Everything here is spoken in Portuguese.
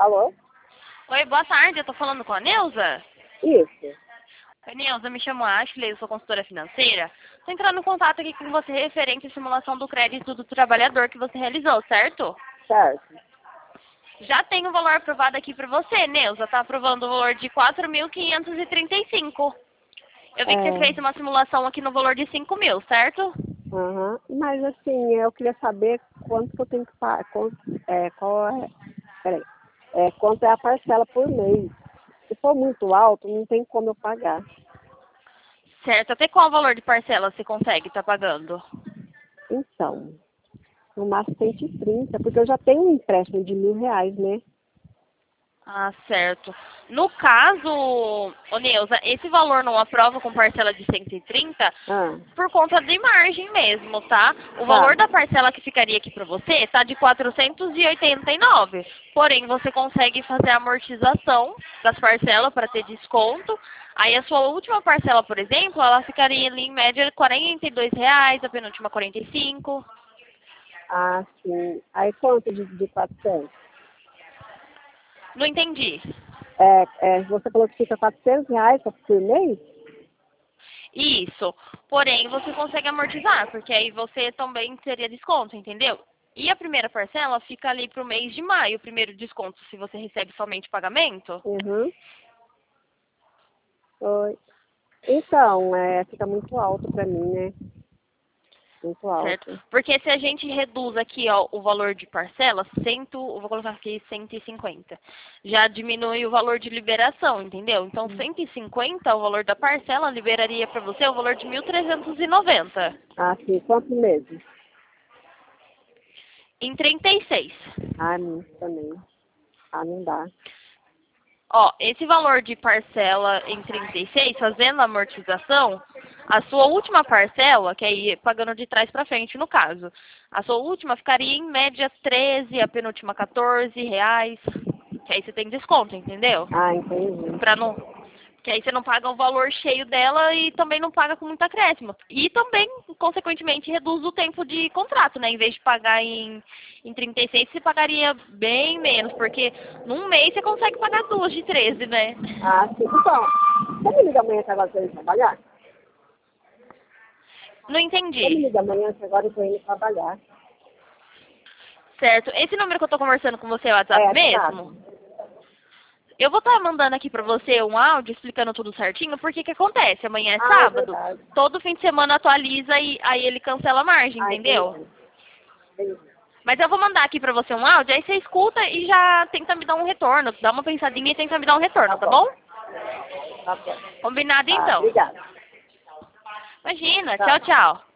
Alô? Oi, boa tarde, eu tô falando com a Neuza. Isso. Oi, Neuza, me chamo Ashley, eu sou consultora financeira. Tô entrando em contato aqui com você referente à simulação do crédito do trabalhador que você realizou, certo? Certo. Já tem o valor aprovado aqui pra você, Neuza. Tá aprovando o valor de 4.535. Eu vi que você fez uma simulação aqui no valor de 5.000, certo? Mas assim, eu queria saber quanto que eu tenho que pagar, quanto é a parcela por mês. Se for muito alto, não tem como eu pagar. Certo. Até qual valor de parcela você consegue estar pagando? Então, no máximo 130, porque eu já tenho um empréstimo de R$ 1.000, né? Ah, certo. No caso, ô Neuza, esse valor não aprova com parcela de 130 Ah, por conta de margem mesmo, tá? O tá. valor da parcela que ficaria aqui para você tá de 489. Porém, você consegue fazer a amortização das parcelas para ter desconto. Aí a sua última parcela, por exemplo, ela ficaria ali em média R$ 42, a penúltima 45. Ah, sim. Aí quanto de 400? Não entendi. Você falou que fica R$ 400 por mês? Isso. Porém, você consegue amortizar, porque aí você também teria desconto, entendeu? E a primeira parcela fica ali para o mês de maio, o primeiro desconto, se você recebe somente pagamento. Uhum. Oi. Então, fica muito alto para mim, né? Muito Certo? alto. Porque se a gente reduz aqui ó, o valor de parcela, eu vou colocar aqui 150, já diminui o valor de liberação, entendeu? Então 150, o valor da parcela, liberaria para você o valor de 1.390 Ah, sim. Quantos meses? em 36. Ah, muito também. Ah, não dá. Ó, esse valor de parcela em 36, fazendo a amortização, a sua última parcela, que aí pagando de trás para frente no caso, a sua última ficaria em média 13, a penúltima 14 reais, que aí você tem desconto, entendeu? Ah, entendi. Pra não, que aí você não paga o valor cheio dela e também não paga com muito acréscimo. E também, consequentemente, reduz o tempo de contrato, né? Em vez de pagar em 36, você pagaria bem menos, porque num mês você consegue pagar duas de 13, né? Ah, sim. Então, você me liga amanhã que agora eu tô indo trabalhar? Não Você me entendi. liga amanhã que agora eu tô indo trabalhar. Certo. Esse número que eu tô conversando com você é o WhatsApp É, mesmo? sabe? Eu vou estar mandando aqui pra você um áudio explicando tudo certinho, porque que acontece? Amanhã é Ah, é sábado, verdade. todo fim de semana atualiza e aí ele cancela a margem, Ah, entendeu? entendi. Entendi. Mas eu vou mandar aqui pra você um áudio, aí você escuta e já tenta me dar um retorno. Dá uma pensadinha e tenta me dar um Tá retorno, tá bom. bom? Tá bom. Combinado Tá, então. obrigada. Imagina, tchau, Tchau. tchau.